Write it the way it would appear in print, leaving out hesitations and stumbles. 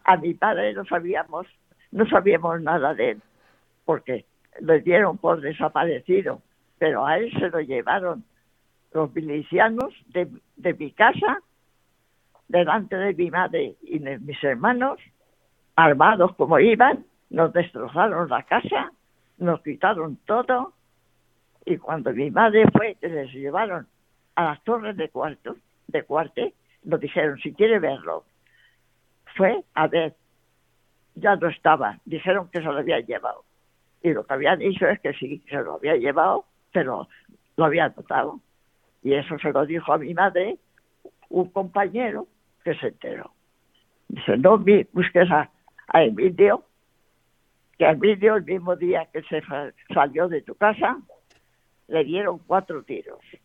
A mi padre no sabíamos nada de él, porque lo dieron por desaparecido, pero a él se lo llevaron los milicianos de mi casa, delante de mi madre y de mis hermanos, armados como iban, nos destrozaron la casa, nos quitaron todo, y cuando mi madre fue, que les llevaron a las torres de cuarte, nos dijeron, si quiere verlo, fue a ver, ya no estaba, dijeron que se lo habían llevado. Y lo que habían dicho es que sí, se lo había llevado, pero lo había notado. Y eso se lo dijo a mi madre un compañero que se enteró. Dice, no busques a Emilio, que a Emilio el mismo día que se salió de tu casa, le dieron 4 tiros.